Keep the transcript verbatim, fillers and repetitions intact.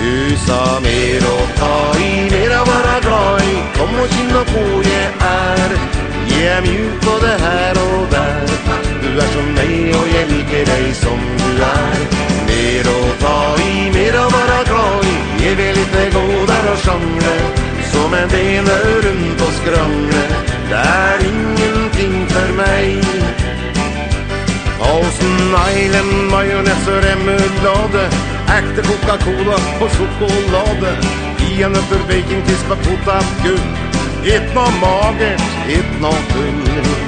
Du sa mer å ta i, mer å være glad i. Kom og kjenne på jeg er. Jeg er mjuk både her og der. Du er som meg og jeg liker deg som du er. Mer å ta i, mer å være glad i. Jeg vil ikke gå der og sjangle, som en dene rundt og skrangle. Det er ingenting for meg. Thousand Island, majones og remoulade, ekte Coca-Cola og sjokolade, peanøtter, bacon, kispa, potatgull. Ett noe magert, ett noe tull.